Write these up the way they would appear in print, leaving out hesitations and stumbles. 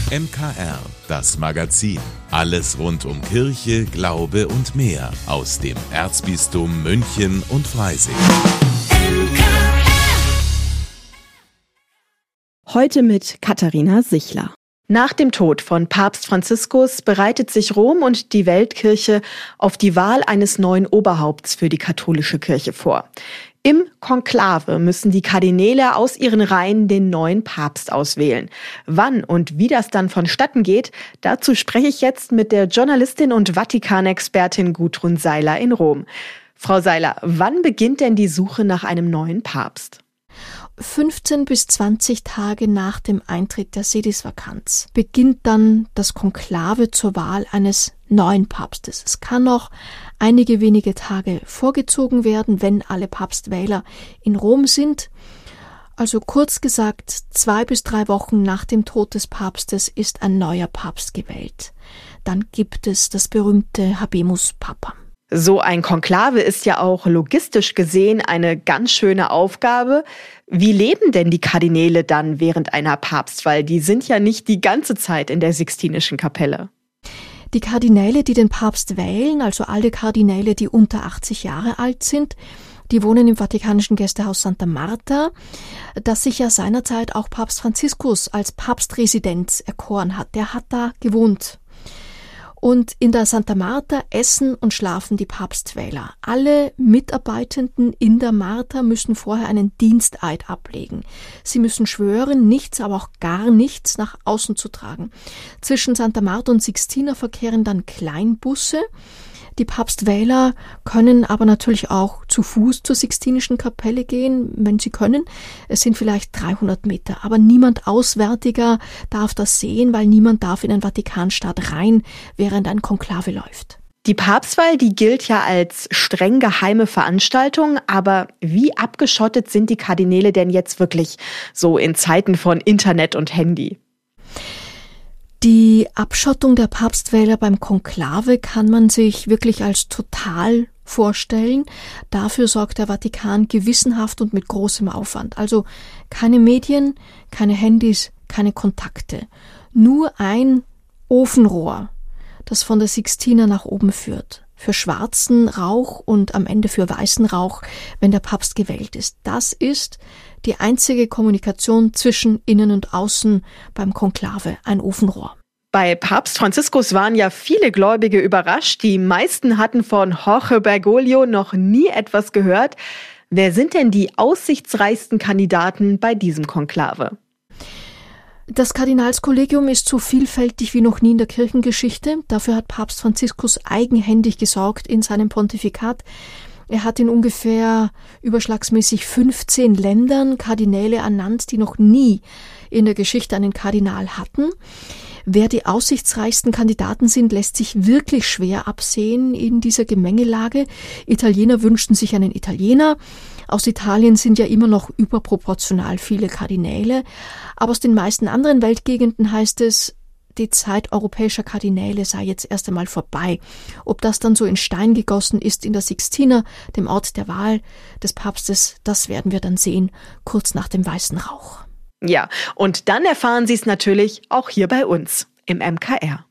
MKR, das Magazin. Alles rund um Kirche, Glaube und mehr aus dem Erzbistum München und Freising. Heute mit Katharina Sichler. Nach dem Tod von Papst Franziskus bereitet sich Rom und die Weltkirche auf die Wahl eines neuen Oberhaupts für die katholische Kirche vor. Im Konklave müssen die Kardinäle aus ihren Reihen den neuen Papst auswählen. Wann und wie das dann vonstatten geht, dazu spreche ich jetzt mit der Journalistin und Vatikan-Expertin Gudrun Seiler in Rom. Frau Seiler, wann beginnt denn die Suche nach einem neuen Papst? 15 bis 20 Tage nach dem Eintritt der Sedisvakanz beginnt dann das Konklave zur Wahl eines neuen Papstes. Es kann noch einige wenige Tage vorgezogen werden, wenn alle Papstwähler in Rom sind. Also kurz gesagt, 2 bis 3 Wochen nach dem Tod des Papstes ist ein neuer Papst gewählt. Dann gibt es das berühmte Habemus Papam. So ein Konklave ist ja auch logistisch gesehen eine ganz schöne Aufgabe. Wie leben denn die Kardinäle dann während einer Papstwahl? Die sind ja nicht die ganze Zeit in der Sixtinischen Kapelle. Die Kardinäle, die den Papst wählen, also alle Kardinäle, die unter 80 Jahre alt sind, die wohnen im Vatikanischen Gästehaus Santa Marta, das sich ja seinerzeit auch Papst Franziskus als Papstresidenz erkoren hat. Der hat da gewohnt. Und in der Santa Marta essen und schlafen die Papstwähler. Alle Mitarbeitenden in der Marta müssen vorher einen Diensteid ablegen. Sie müssen schwören, nichts, aber auch gar nichts nach außen zu tragen. Zwischen Santa Marta und Sixtina verkehren dann Kleinbusse. Die Papstwähler können aber natürlich auch zu Fuß zur Sixtinischen Kapelle gehen, wenn sie können. Es sind vielleicht 300 Meter, aber niemand Auswärtiger darf das sehen, weil niemand darf in den Vatikanstaat rein, während ein Konklave läuft. Die Papstwahl, die gilt ja als streng geheime Veranstaltung, aber wie abgeschottet sind die Kardinäle denn jetzt wirklich so in Zeiten von Internet und Handy? Die Abschottung der Papstwähler beim Konklave kann man sich wirklich als total vorstellen. Dafür sorgt der Vatikan gewissenhaft und mit großem Aufwand. Also keine Medien, keine Handys, keine Kontakte. Nur ein Ofenrohr, das von der Sixtina nach oben führt. Für schwarzen Rauch und am Ende für weißen Rauch, wenn der Papst gewählt ist. Das ist die einzige Kommunikation zwischen Innen und Außen beim Konklave, ein Ofenrohr. Bei Papst Franziskus waren ja viele Gläubige überrascht. Die meisten hatten von Jorge Bergoglio noch nie etwas gehört. Wer sind denn die aussichtsreichsten Kandidaten bei diesem Konklave? Das Kardinalskollegium ist so vielfältig wie noch nie in der Kirchengeschichte. Dafür hat Papst Franziskus eigenhändig gesorgt in seinem Pontifikat. Er hat in ungefähr überschlagsmäßig 15 Ländern Kardinäle ernannt, die noch nie in der Geschichte einen Kardinal hatten. Wer die aussichtsreichsten Kandidaten sind, lässt sich wirklich schwer absehen in dieser Gemengelage. Italiener wünschten sich einen Italiener. Aus Italien sind ja immer noch überproportional viele Kardinäle. Aber aus den meisten anderen Weltgegenden heißt es, die Zeit europäischer Kardinäle sei jetzt erst einmal vorbei. Ob das dann so in Stein gegossen ist in der Sixtina, dem Ort der Wahl des Papstes, das werden wir dann sehen, kurz nach dem weißen Rauch. Ja, und dann erfahren Sie es natürlich auch hier bei uns im MKR.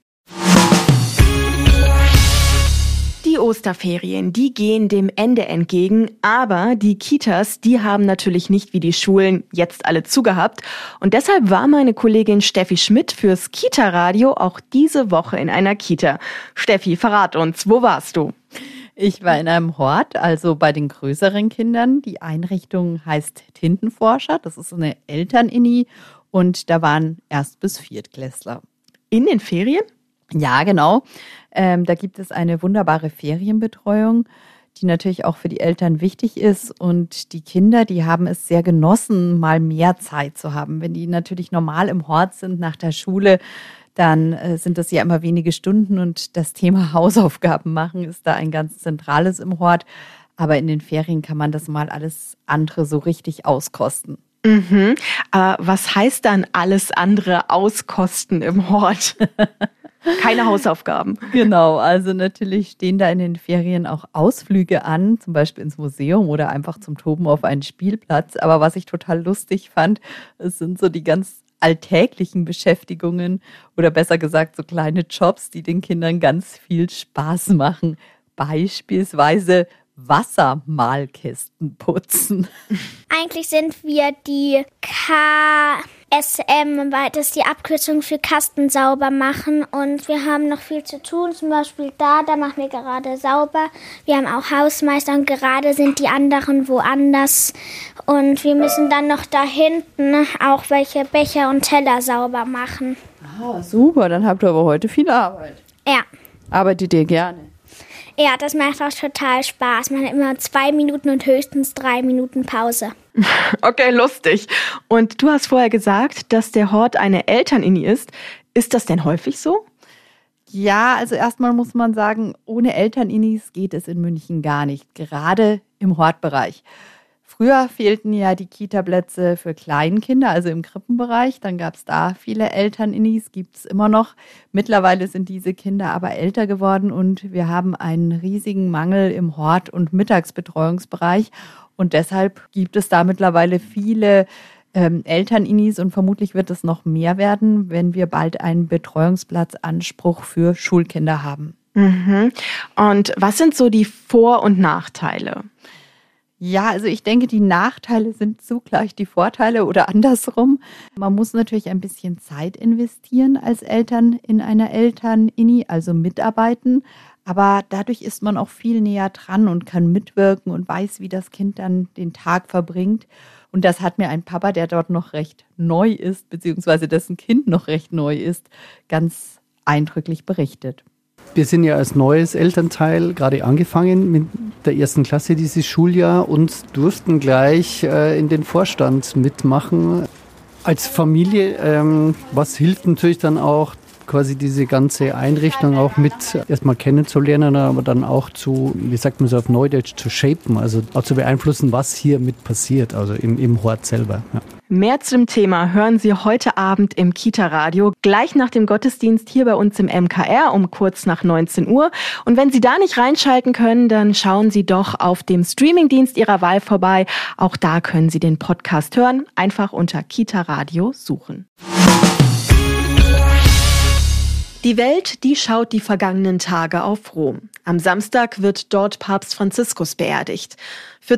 Die Osterferien, die gehen dem Ende entgegen, aber die Kitas, die haben natürlich nicht wie die Schulen jetzt alle zugehabt. Und deshalb war meine Kollegin Steffi Schmidt fürs Kita-Radio auch diese Woche in einer Kita. Steffi, verrat uns, wo warst du? Ich war in einem Hort, also bei den größeren Kindern. Die Einrichtung heißt Tintenforscher, das ist eine Eltern-Inni und da waren Erst- bis Viertklässler. In den Ferien? Ja, genau. Da gibt es eine wunderbare Ferienbetreuung, die natürlich auch für die Eltern wichtig ist. Und die Kinder, die haben es sehr genossen, mal mehr Zeit zu haben. Wenn die natürlich normal im Hort sind nach der Schule, dann sind das ja immer wenige Stunden und das Thema Hausaufgaben machen ist da ein ganz zentrales im Hort. Aber in den Ferien kann man das mal alles andere so richtig auskosten. Mhm. Aber was heißt dann alles andere auskosten im Hort? Keine Hausaufgaben. Genau, also natürlich stehen da in den Ferien auch Ausflüge an, zum Beispiel ins Museum oder einfach zum Toben auf einen Spielplatz. Aber was ich total lustig fand, es sind so die ganz alltäglichen Beschäftigungen oder besser gesagt so kleine Jobs, die den Kindern ganz viel Spaß machen. Beispielsweise Wassermalkästen putzen. Eigentlich sind wir die KSM, weil das ist die Abkürzung für Kasten sauber machen. Und wir haben noch viel zu tun, zum Beispiel da machen wir gerade sauber. Wir haben auch Hausmeister und gerade sind die anderen woanders. Und wir müssen dann noch da hinten auch welche Becher und Teller sauber machen. Ah, super, dann habt ihr aber heute viel Arbeit. Ja. Arbeitet ihr gerne? Ja, das macht auch total Spaß. Man hat immer 2 Minuten und höchstens 3 Minuten Pause. Okay, lustig. Und du hast vorher gesagt, dass der Hort eine Elternini ist. Ist das denn häufig so? Ja, also erstmal muss man sagen, ohne Elterninis geht es in München gar nicht, gerade im Hortbereich. Früher fehlten ja die Kita-Plätze für Kleinkinder, also im Krippenbereich. Dann gab es da viele Elterninis, gibt es immer noch. Mittlerweile sind diese Kinder aber älter geworden und wir haben einen riesigen Mangel im Hort- und Mittagsbetreuungsbereich. Und deshalb gibt es da mittlerweile viele Elterninis und vermutlich wird es noch mehr werden, wenn wir bald einen Betreuungsplatzanspruch für Schulkinder haben. Mhm. Und was sind so die Vor- und Nachteile? Ja, also ich denke, die Nachteile sind zugleich die Vorteile oder andersrum. Man muss natürlich ein bisschen Zeit investieren als Eltern in einer Elternini, also mitarbeiten. Aber dadurch ist man auch viel näher dran und kann mitwirken und weiß, wie das Kind dann den Tag verbringt. Und das hat mir ein Papa, der dort noch recht neu ist, beziehungsweise dessen Kind noch recht neu ist, ganz eindrücklich berichtet. Wir sind ja als neues Elternteil gerade angefangen mit der 1. Klasse dieses Schuljahr und durften gleich in den Vorstand mitmachen. Als Familie, was hilft natürlich dann auch, quasi diese ganze Einrichtung auch mit erstmal kennenzulernen, aber dann auch zu, wie sagt man so auf Neudeutsch, zu shapen, also auch zu beeinflussen, was hier mit passiert, also im Hort selber. Ja. Mehr zum Thema hören Sie heute Abend im Kita-Radio, gleich nach dem Gottesdienst hier bei uns im MKR um kurz nach 19 Uhr. Und wenn Sie da nicht reinschalten können, dann schauen Sie doch auf dem Streamingdienst Ihrer Wahl vorbei. Auch da können Sie den Podcast hören. Einfach unter Kita-Radio suchen. Die Welt, die schaut die vergangenen Tage auf Rom. Am Samstag wird dort Papst Franziskus beerdigt. Für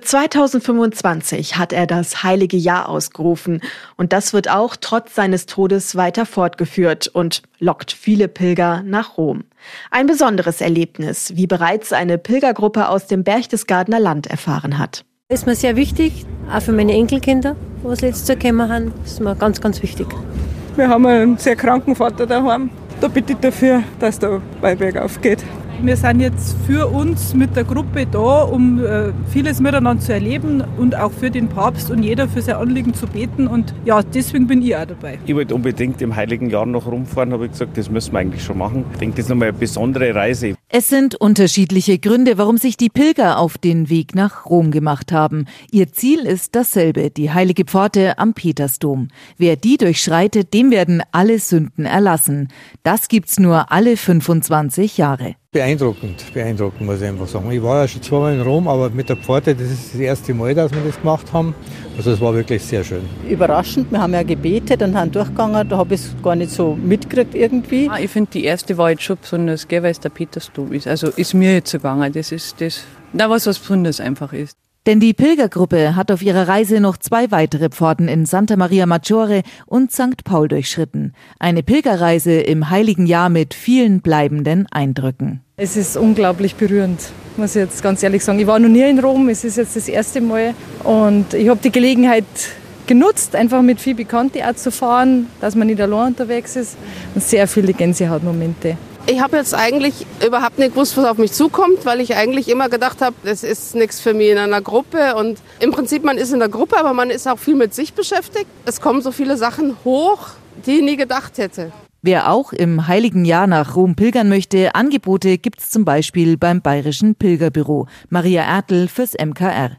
2025 hat er das Heilige Jahr ausgerufen. Und das wird auch trotz seines Todes weiter fortgeführt und lockt viele Pilger nach Rom. Ein besonderes Erlebnis, wie bereits eine Pilgergruppe aus dem Berchtesgadener Land erfahren hat. Ist mir sehr wichtig, auch für meine Enkelkinder, die das letzte gekommen haben, ist mir ganz, ganz wichtig. Wir haben einen sehr kranken Vater daheim. Da bitte ich dafür, dass der Beiberg aufgeht. Wir sind jetzt für uns mit der Gruppe da, um vieles miteinander zu erleben und auch für den Papst und jeder für sein Anliegen zu beten. Und ja, deswegen bin ich auch dabei. Ich wollte unbedingt im Heiligen Jahr noch rumfahren, habe ich gesagt, das müssen wir eigentlich schon machen. Ich denke, das ist nochmal eine besondere Reise. Es sind unterschiedliche Gründe, warum sich die Pilger auf den Weg nach Rom gemacht haben. Ihr Ziel ist dasselbe, die heilige Pforte am Petersdom. Wer die durchschreitet, dem werden alle Sünden erlassen. Das gibt's nur alle 25 Jahre. Beeindruckend, muss ich einfach sagen. Ich war ja schon zweimal in Rom, aber mit der Pforte, das ist das erste Mal, dass wir das gemacht haben. Also es war wirklich sehr schön. Überraschend, wir haben ja gebetet und haben durchgegangen, da habe ich es gar nicht so mitgekriegt irgendwie. Ich finde, die erste war jetzt schon besonders, weil es der Petersdom ist. Also ist mir jetzt so gegangen, das ist das, was Besonderes einfach ist. Denn die Pilgergruppe hat auf ihrer Reise noch 2 weitere Pforten in Santa Maria Maggiore und St. Paul durchschritten. Eine Pilgerreise im Heiligen Jahr mit vielen bleibenden Eindrücken. Es ist unglaublich berührend, muss ich jetzt ganz ehrlich sagen. Ich war noch nie in Rom, es ist jetzt das erste Mal und ich habe die Gelegenheit genutzt, einfach mit viel Bekannten auch zu fahren, dass man nicht allein unterwegs ist und sehr viele Gänsehautmomente. Ich habe jetzt eigentlich überhaupt nicht gewusst, was auf mich zukommt, weil ich eigentlich immer gedacht habe, das ist nichts für mich in einer Gruppe. Und im Prinzip, man ist in der Gruppe, aber man ist auch viel mit sich beschäftigt. Es kommen so viele Sachen hoch, die ich nie gedacht hätte. Wer auch im Heiligen Jahr nach Rom pilgern möchte, Angebote gibt's zum Beispiel beim Bayerischen Pilgerbüro. Maria Ertl fürs MKR.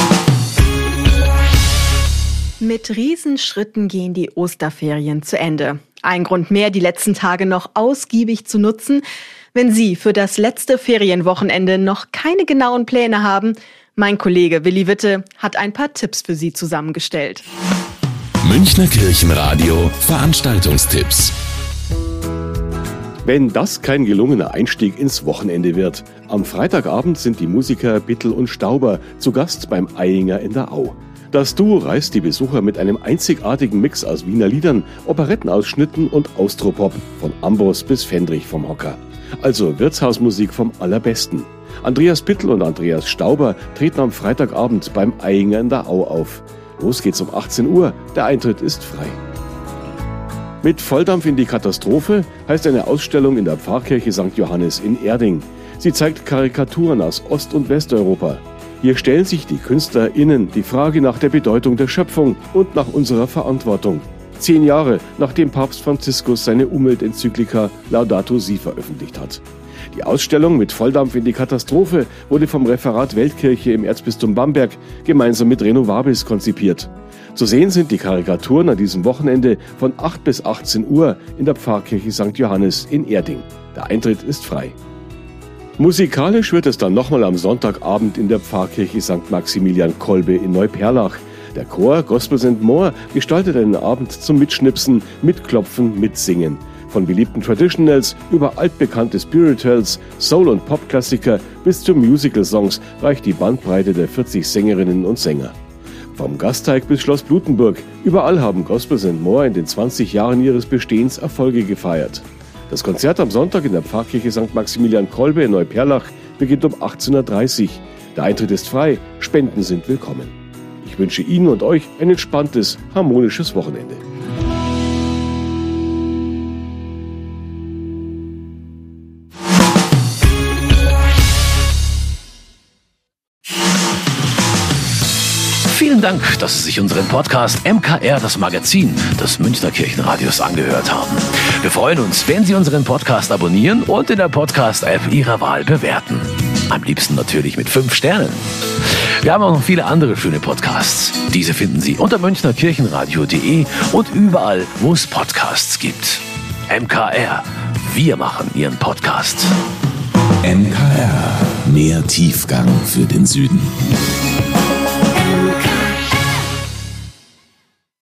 Mit Riesenschritten gehen die Osterferien zu Ende. Ein Grund mehr, die letzten Tage noch ausgiebig zu nutzen. Wenn Sie für das letzte Ferienwochenende noch keine genauen Pläne haben, mein Kollege Willi Witte hat ein paar Tipps für Sie zusammengestellt. Münchner Kirchenradio Veranstaltungstipps. Wenn das kein gelungener Einstieg ins Wochenende wird. Am Freitagabend sind die Musiker Bittel und Stauber zu Gast beim Eiinger in der Au. Das Duo reißt die Besucher mit einem einzigartigen Mix aus Wiener Liedern, Operettenausschnitten und Austropop, von Ambros bis Fendrich vom Hocker. Also Wirtshausmusik vom Allerbesten. Andreas Bittel und Andreas Stauber treten am Freitagabend beim Eiinger in der Au auf. Los geht's um 18 Uhr, der Eintritt ist frei. Mit Volldampf in die Katastrophe heißt eine Ausstellung in der Pfarrkirche St. Johannes in Erding. Sie zeigt Karikaturen aus Ost- und Westeuropa. Hier stellen sich die KünstlerInnen die Frage nach der Bedeutung der Schöpfung und nach unserer Verantwortung. 10 Jahre nachdem Papst Franziskus seine Umweltenzyklika Laudato Si veröffentlicht hat. Die Ausstellung mit Volldampf in die Katastrophe wurde vom Referat Weltkirche im Erzbistum Bamberg gemeinsam mit Renovabis konzipiert. Zu sehen sind die Karikaturen an diesem Wochenende von 8 bis 18 Uhr in der Pfarrkirche St. Johannes in Erding. Der Eintritt ist frei. Musikalisch wird es dann nochmal am Sonntagabend in der Pfarrkirche St. Maximilian Kolbe in Neuperlach. Der Chor Gospels and More gestaltet einen Abend zum Mitschnipsen, Mitklopfen, Mitsingen. Von beliebten Traditionals über altbekannte Spirituals, Soul- und Popklassiker bis zu Musical-Songs reicht die Bandbreite der 40 Sängerinnen und Sänger. Vom Gasteig bis Schloss Blutenburg, überall haben Gospels and More in den 20 Jahren ihres Bestehens Erfolge gefeiert. Das Konzert am Sonntag in der Pfarrkirche St. Maximilian Kolbe in Neuperlach beginnt um 18.30 Uhr. Der Eintritt ist frei, Spenden sind willkommen. Ich wünsche Ihnen und euch ein entspanntes, harmonisches Wochenende. Vielen Dank, dass Sie sich unseren Podcast MKR, das Magazin des Münchner Kirchenradios, angehört haben. Wir freuen uns, wenn Sie unseren Podcast abonnieren und in der Podcast-App Ihrer Wahl bewerten. Am liebsten natürlich mit 5 Sternen. Wir haben auch noch viele andere schöne Podcasts. Diese finden Sie unter münchnerkirchenradio.de und überall, wo es Podcasts gibt. MKR, wir machen Ihren Podcast. MKR, mehr Tiefgang für den Süden.